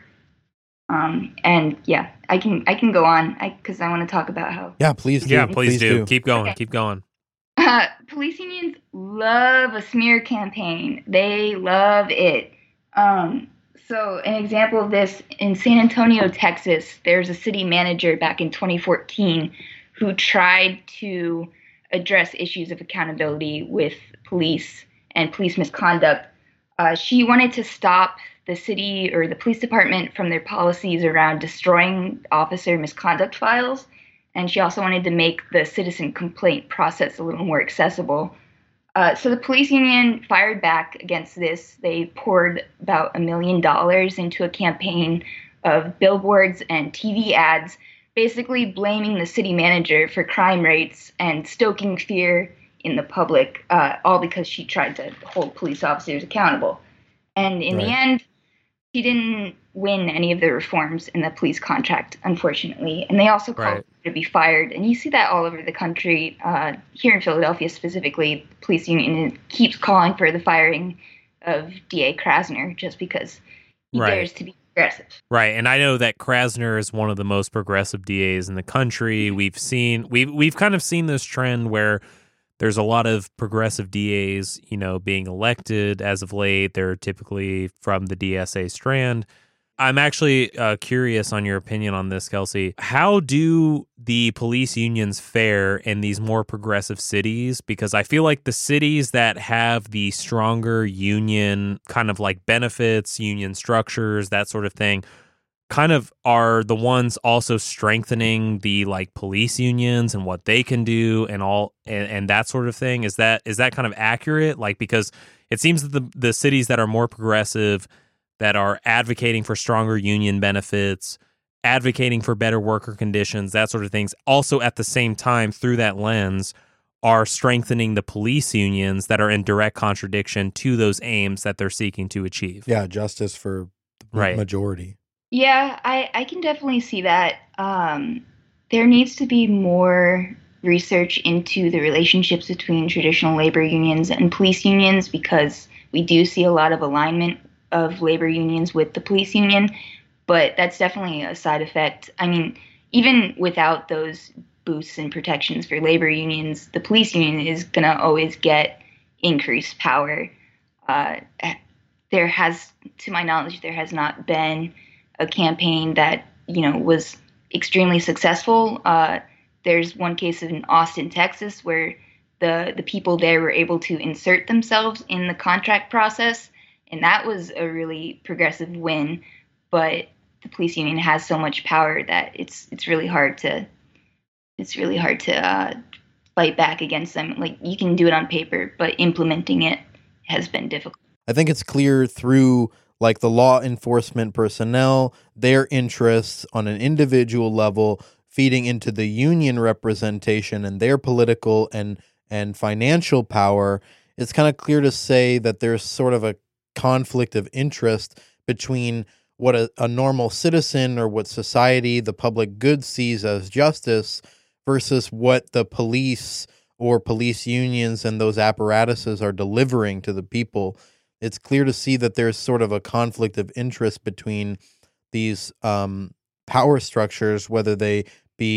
And yeah, I can go on because I want to talk about how. Yeah, please do. Yeah, please do. Keep going. Okay. Keep going. Police unions love a smear campaign. They love it. So an example of this, in San Antonio, Texas, there's a city manager back in 2014 who tried to address issues of accountability with police and police misconduct. She wanted to stop the city or the police department from their policies around destroying officer misconduct files. And she also wanted to make the citizen complaint process a little more accessible. So the police union fired back against this. They poured about $1 million into a campaign of billboards and TV ads, basically blaming the city manager for crime rates and stoking fear in the public, all because she tried to hold police officers accountable. And in the end, she didn't win any of the reforms in the police contract, unfortunately. And they also called her to be fired. And you see that all over the country. Here in Philadelphia specifically, the police union keeps calling for the firing of D.A. Krasner just because he dares to be progressive. Right. And I know that Krasner is one of the most progressive DAs in the country. We've kind of seen this trend where there's a lot of progressive DAs, being elected as of late. They're typically from the DSA strand. I'm actually curious on your opinion on this, Kelsey. How do the police unions fare in these more progressive cities? Because I feel like the cities that have the stronger union kind of like benefits, union structures, that sort of thing, kind of are the ones also strengthening the like police unions and what they can do and that sort of thing. Is that kind of accurate? Like, because it seems that the cities that are more progressive, that are advocating for stronger union benefits, advocating for better worker conditions, that sort of things, also at the same time through that lens are strengthening the police unions that are in direct contradiction to those aims that they're seeking to achieve. Yeah, justice for the majority. Yeah, I can definitely see that. There needs to be more research into the relationships between traditional labor unions and police unions, because we do see a lot of alignment of labor unions with the police union, but that's definitely a side effect. I mean, even without those boosts and protections for labor unions, the police union is going to always get increased power. To my knowledge, there has not been a campaign that, was extremely successful. There's one case in Austin, Texas, where the people there were able to insert themselves in the contract process, and that was a really progressive win. But the police union has so much power that it's really hard to fight back against them. Like, you can do it on paper, but implementing it has been difficult. I think it's clear through like the law enforcement personnel, their interests on an individual level, feeding into the union representation and their political and financial power. It's kind of clear to say that there's sort of a conflict of interest between what a normal citizen or what society, the public good, sees as justice versus what the police or police unions and those apparatuses are delivering to the people. It's clear to see that there's sort of a conflict of interest between these power structures, whether they be,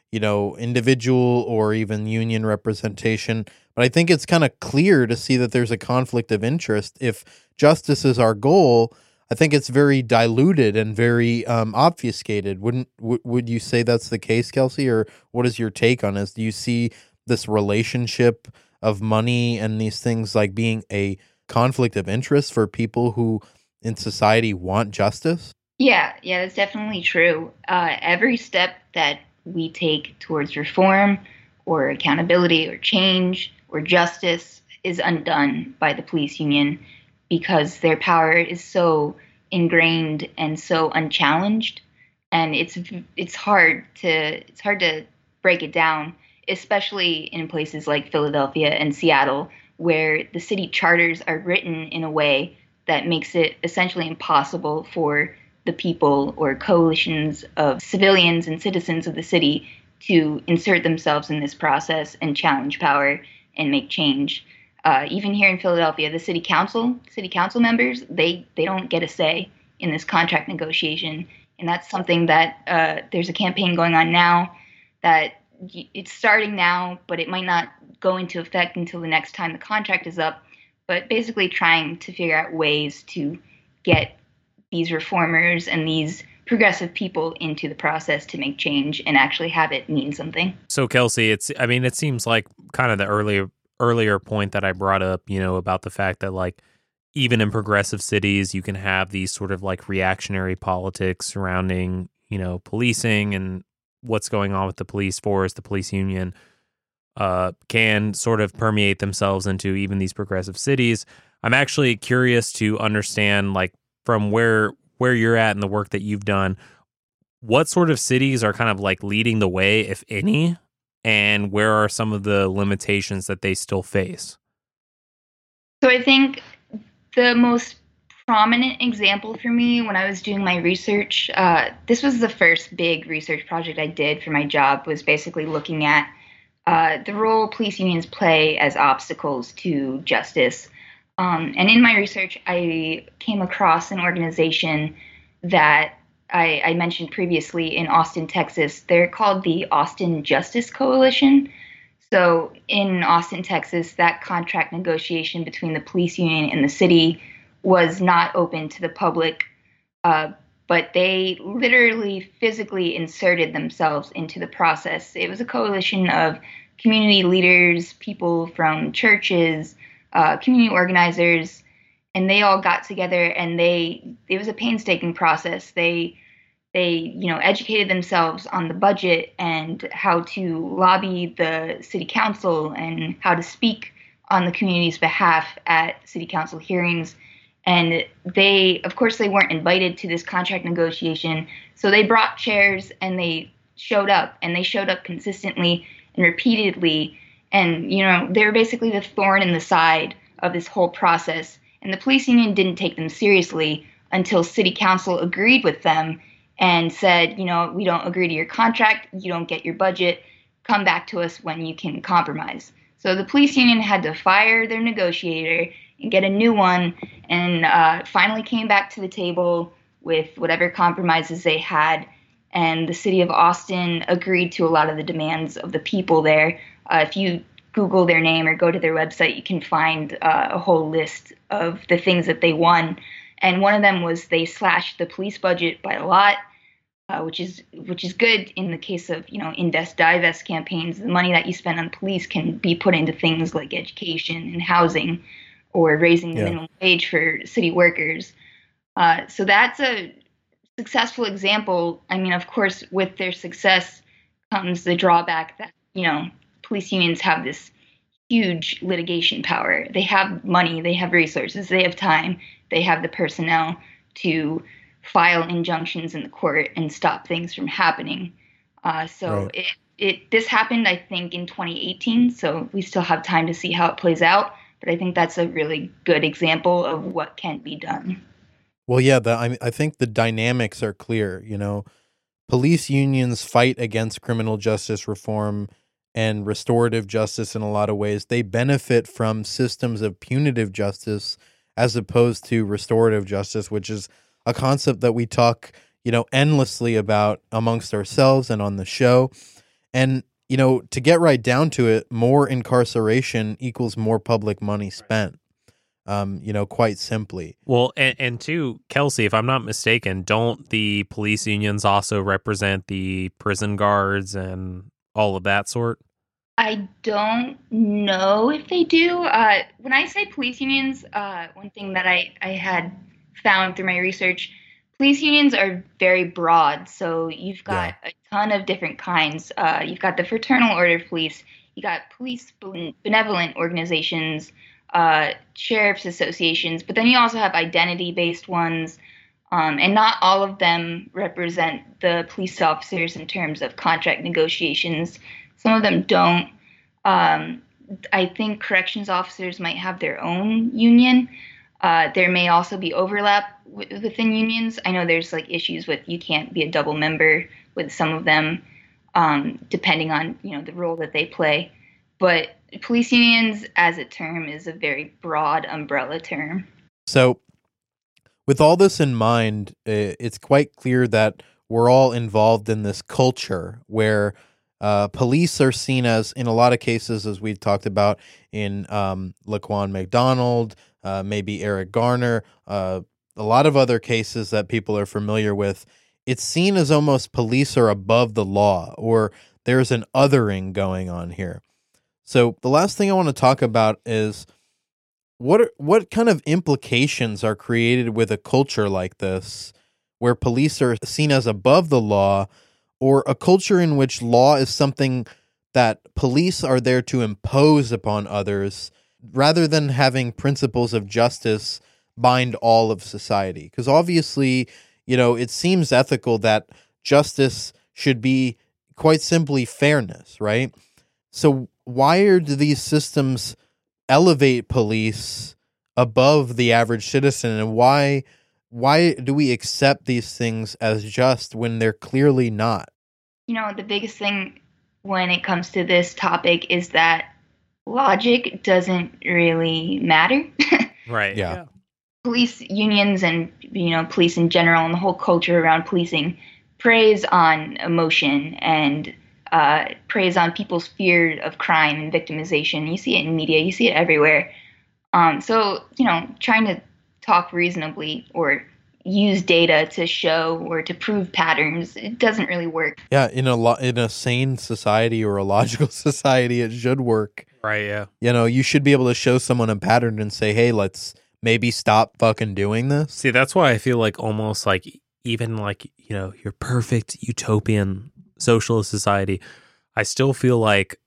individual or even union representation. But I think it's kind of clear to see that there's a conflict of interest. If justice is our goal, I think it's very diluted and very obfuscated. Would you say that's the case, Kelsey? Or what is your take on this? Do you see this relationship of money and these things like being a conflict of interest for people who in society want justice? Yeah, that's definitely true. Every step that we take towards reform or accountability or change or justice is undone by the police union because their power is so ingrained and so unchallenged, and it's hard to break it down, especially in places like Philadelphia and Seattle, where the city charters are written in a way that makes it essentially impossible for the people or coalitions of civilians and citizens of the city to insert themselves in this process and challenge power and make change. Even here in Philadelphia, the city council members, they don't get a say in this contract negotiation. And that's something that there's a campaign going on now that it's starting now, but it might not go into effect until the next time the contract is up. But basically trying to figure out ways to get these reformers and these progressive people into the process to make change and actually have it mean something. So Kelsey, it seems like kind of the earlier point that I brought up, about the fact that like even in progressive cities, you can have these sort of like reactionary politics surrounding, policing and what's going on with the police force, the police union, can sort of permeate themselves into even these progressive cities. I'm actually curious to understand, like, from where you're at in the work that you've done, what sort of cities are kind of like leading the way, if any, and where are some of the limitations that they still face? So I think the most prominent example for me when I was doing my research, this was the first big research project I did for my job, was basically looking at the role police unions play as obstacles to justice. And in my research, I came across an organization that I mentioned previously in Austin, Texas. They're called the Austin Justice Coalition. So in Austin, Texas, that contract negotiation between the police union and the city was not open to the public, but they literally physically inserted themselves into the process. It was a coalition of community leaders, people from churches, community organizers, and they all got together, and it was a painstaking process. They educated themselves on the budget and how to lobby the city council and how to speak on the community's behalf at city council hearings. And of course, they weren't invited to this contract negotiation. So they brought chairs and they showed up, and they showed up consistently and repeatedly. And, they were basically the thorn in the side of this whole process. And the police union didn't take them seriously until city council agreed with them and said, we don't agree to your contract. You don't get your budget. Come back to us when you can compromise. So the police union had to fire their negotiator and get a new one, and finally came back to the table with whatever compromises they had. And the city of Austin agreed to a lot of the demands of the people there. If you Google their name or go to their website, you can find a whole list of the things that they won. And one of them was they slashed the police budget by a lot, which is good in the case of, invest, divest campaigns. The money that you spend on police can be put into things like education and housing, or raising the minimum wage for city workers. So that's a successful example. I mean, of course, with their success comes the drawback that, police unions have this huge litigation power. They have money, they have resources, they have time, they have the personnel to file injunctions in the court and stop things from happening. So this happened, I think, in 2018. So we still have time to see how it plays out. But I think that's a really good example of what can be done. Well, yeah, I think the dynamics are clear. Police unions fight against criminal justice reform and restorative justice in a lot of ways. They benefit from systems of punitive justice as opposed to restorative justice, which is a concept that we talk, endlessly about amongst ourselves and on the show. And, to get right down to it, more incarceration equals more public money spent, quite simply. Well, and two, Kelsey, if I'm not mistaken, don't the police unions also represent the prison guards and all of that sort? I don't know if they do. When I say police unions, one thing that I had found through my research, police unions are very broad. So you've got a ton of different kinds. You've got the Fraternal Order of Police, you got police benevolent organizations, sheriff's associations, but then you also have identity-based ones. And not all of them represent the police officers in terms of contract negotiations. Some of them don't. I think corrections officers might have their own union. There may also be overlap within unions. I know there's like issues with you can't be a double member with some of them, depending on the role that they play. But police unions as a term is a very broad umbrella term. So with all this in mind, it's quite clear that we're all involved in this culture where police are seen as, in a lot of cases, as we've talked about in Laquan McDonald, maybe Eric Garner, a lot of other cases that people are familiar with, it's seen as almost police are above the law, or there's an othering going on here. So the last thing I want to talk about is what kind of implications are created with a culture like this, where police are seen as above the law, or a culture in which law is something that police are there to impose upon others rather than having principles of justice bind all of society. Because obviously, it seems ethical that justice should be quite simply fairness, right? So why do these systems elevate police above the average citizen, and why do we accept these things as just when they're clearly not? The biggest thing when it comes to this topic is that logic doesn't really matter. Right. Yeah. Police unions and, police in general and the whole culture around policing preys on emotion and preys on people's fear of crime and victimization. You see it in media. You see it everywhere. So, trying to talk reasonably or use data to show or to prove patterns, it doesn't really work. Yeah, in a sane society or a logical society, it should work. Right, yeah. You should be able to show someone a pattern and say, hey, let's maybe stop fucking doing this. See, that's why I feel like almost like even like, your perfect utopian socialist society, I still feel like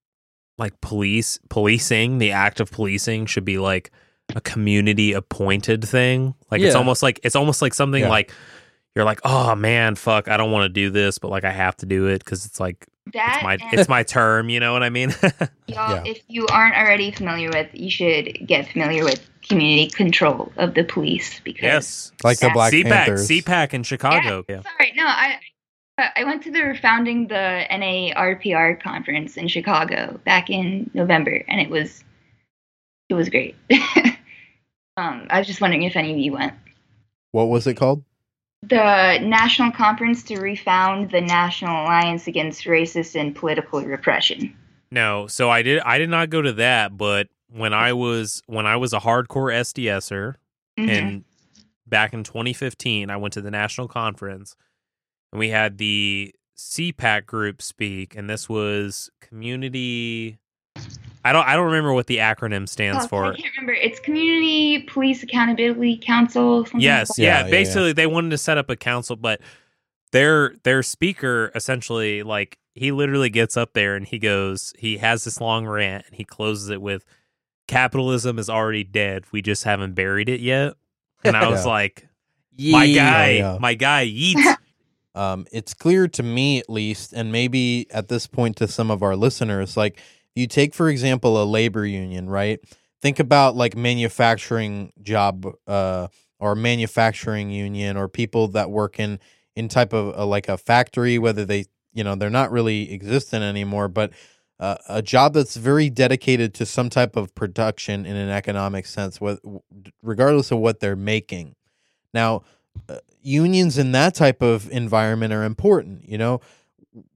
policing, the act of policing should be like a community appointed thing. Like it's almost like something like you're like, oh man, fuck, I don't want to do this, but like I have to do it because it's like it's my term. You know what I mean? Y'all, if you aren't already familiar with, you should get familiar with community control of the police because like the Black Panthers, CPAC in Chicago. Yeah. Sorry, no, I went to they're the NARPR conference in Chicago back in November, and it was great. I was just wondering if any of you went. What was it called? The National Conference to Refound the National Alliance Against Racist and Political Repression. No, so I did not go to that, but when I was a hardcore SDSer and back in 2015, I went to the National Conference and we had the CPAC group speak, and this was community. I don't remember what the acronym stands for. I can't remember. It's Community Police Accountability Council. Yes, like yeah. Basically, they wanted to set up a council, but their speaker essentially, like, he literally gets up there and he has this long rant, and he closes it with, "Capitalism is already dead. We just haven't buried it yet." And I was like, my guy, yeet. It's clear to me, at least, and maybe at this point to some of our listeners, like, you take, for example, a labor union, right? Think about like manufacturing job or manufacturing union, or people that work in type of like a factory, whether they, they're not really existent anymore, but a job that's very dedicated to some type of production in an economic sense, regardless of what they're making. Now, unions in that type of environment are important.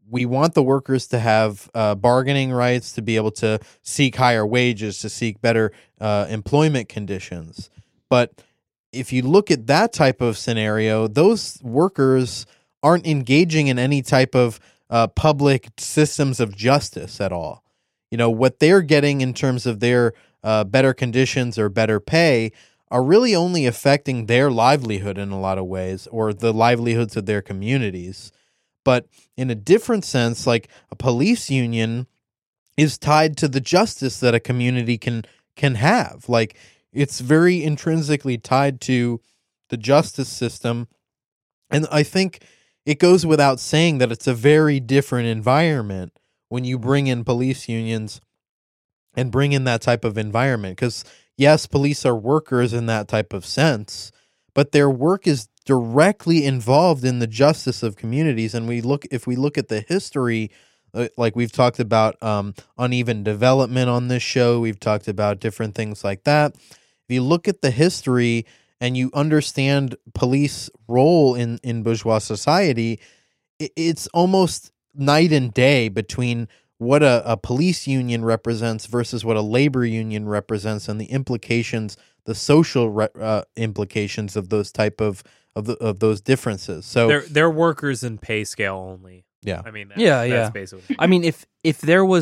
we want the workers to have bargaining rights, to be able to seek higher wages, to seek better employment conditions. But if you look at that type of scenario, those workers aren't engaging in any type of public systems of justice at all. You know, what they're getting in terms of their better conditions or better pay are really only affecting their livelihood in a lot of ways, or the livelihoods of their communities. But in a different sense, like a police union is tied to the justice that a community can have. Like, it's very intrinsically tied to the justice system. And I think it goes without saying that it's a very different environment when you bring in police unions and bring in that type of environment. Because, yes, police are workers in that type of sense, but their work is directly involved in the justice of communities. And if we look at the history, like we've talked about uneven development on this show, we've talked about different things like that. If you look at the history and you understand police role in bourgeois society, it's almost night and day between what a police union represents versus what a labor union represents, and the implications, the social implications of those type of those differences. So they're workers in pay scale only. Yeah, I mean, that's basically. I mean, if there was,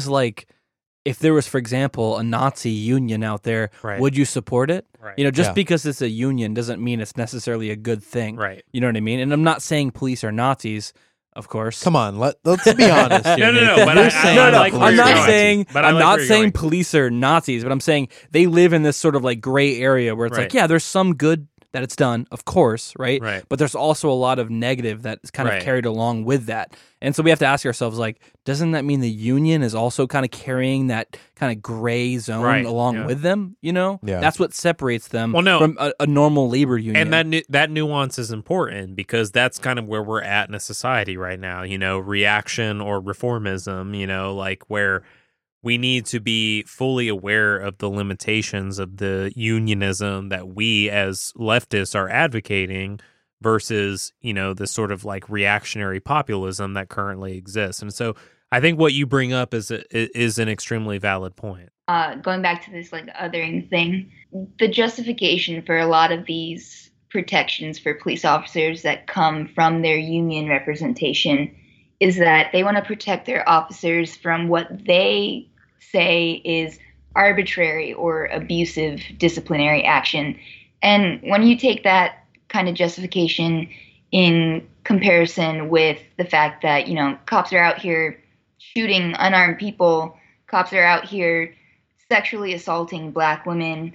for example, a Nazi union out there, Right. would you support it? Right. You know, just Yeah. because it's a union doesn't mean it's necessarily a good thing. Right. You know what I mean? And I'm not saying police are Nazis, of course. come on, let's be honest. Here, No, Nathan. but You're I saying No, that like, police I'm are not Nazis. saying But I I'm like not where you're saying going. police are Nazis, but I'm saying they live in this sort of like gray area where it's Right. like, yeah, there's some good that it's done, of course, right? Right. But there's also a lot of negative that's kind Right. of carried along with that. And so we have to ask ourselves, like, doesn't that mean the union is also kind of carrying that kind of gray zone Right, along yeah. with them? You know, Yeah. that's what separates them Well, no. from a normal labor union. And that nuance is important, because that's kind of where we're at in a society right now, you know, reaction or reformism, you know, like where we need to be fully aware of the limitations of the unionism that we as leftists are advocating versus, you know, the sort of like reactionary populism that currently exists. And so I think what you bring up is an extremely valid point. Going back to this like othering thing, the justification for a lot of these protections for police officers that come from their union representation is that they want to protect their officers from what they say is arbitrary or abusive disciplinary action. And when you take that kind of justification in comparison with the fact that, you know, cops are out here shooting unarmed people, cops are out here sexually assaulting Black women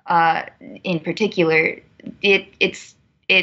in particular, it's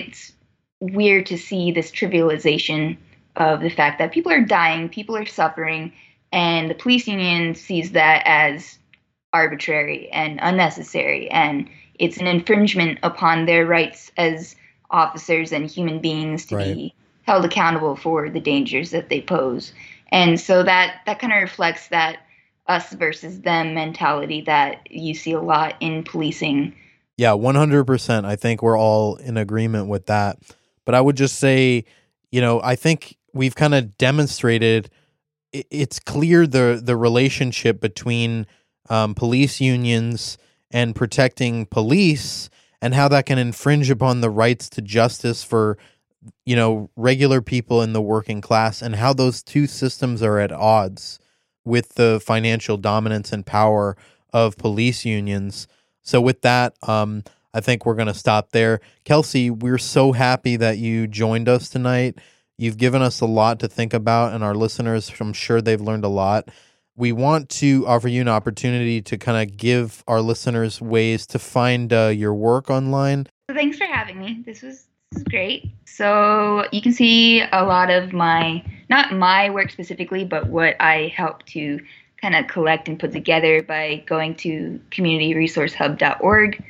weird to see this trivialization of the fact that people are dying, people are suffering, and the police union sees that as arbitrary and unnecessary, and it's an infringement upon their rights as officers and human beings to Right. be held accountable for the dangers that they pose. And so that kind of reflects that us versus them mentality that you see a lot in policing. Yeah, 100%. I think we're all in agreement with that. But I would just say, you know, I think we've kind of demonstrated it's clear the relationship between police unions and protecting police, and how that can infringe upon the rights to justice for, you know, regular people in the working class, and how those two systems are at odds with the financial dominance and power of police unions. So with that, I think we're going to stop there. Kelsey, we're so happy that you joined us tonight. You've given us a lot to think about, and our listeners, I'm sure they've learned a lot. We want to offer you an opportunity to kind of give our listeners ways to find your work online. So thanks for having me. This is great. So you can see a lot of my, not my work specifically, but what I help to kind of collect and put together by going to communityresourcehub.org.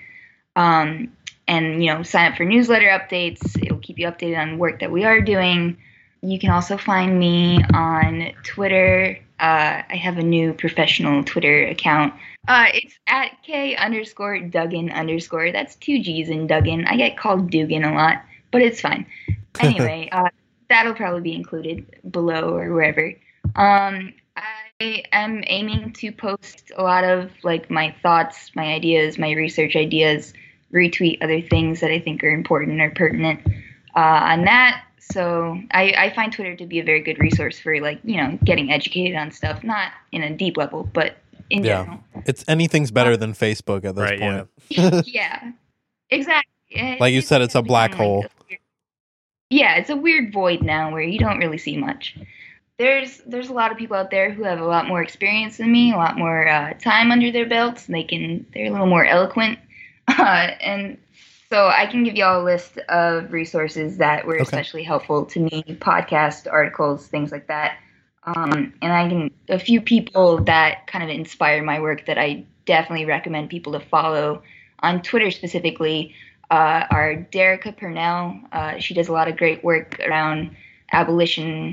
And, you know, sign up for newsletter updates. It'll keep you updated on work that we are doing. You can also find me on Twitter. I have a new professional Twitter account. It's at K_Duggan_. That's 2 G's in Duggan. I get called Dugan a lot, but it's fine. Anyway, that'll probably be included below or wherever. I am aiming to post a lot of like my thoughts, my ideas, my research ideas, retweet other things that I think are important or pertinent on that. So I find Twitter to be a very good resource for like, getting educated on stuff, not in a deep level, but in general. It's anything's better than Facebook at this Right, point. Yeah, exactly. Like you said, it's a black hole. Yeah, it's a weird void now where you don't really see much. There's a lot of people out there who have a lot more experience than me, a lot more time under their belts, and they're a little more eloquent. And so I can give you all a list of resources that were especially helpful to me, podcast articles, things like that. And a few people that kind of inspire my work that I definitely recommend people to follow on Twitter specifically are Derica Purnell. She does a lot of great work around abolition.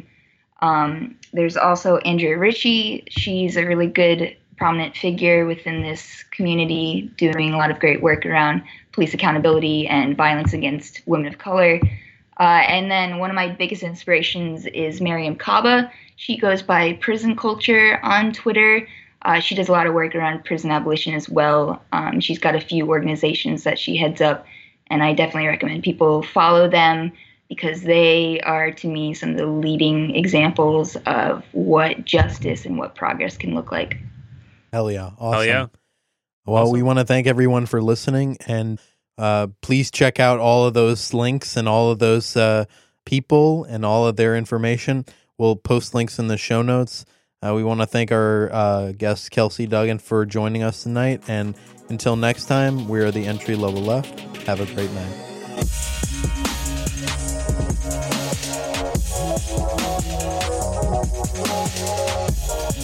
There's also Andrea Ritchie. She's a really good prominent figure within this community doing a lot of great work around police accountability and violence against women of color. And then one of my biggest inspirations is Mariam Kaba. She goes by Prison Culture on Twitter. She does a lot of work around prison abolition as well. She's got a few organizations that she heads up, and I definitely recommend people follow them because they are, to me, some of the leading examples of what justice and what progress can look like. Hell yeah. Awesome. Hell yeah. Well, Awesome. we want to thank everyone for listening, and please check out all of those links and all of those people and all of their information. We'll post links in the show notes. We want to thank our guest, Kelsey Duggan, for joining us tonight. And until next time, we are the Entry Level Left. Have a great night.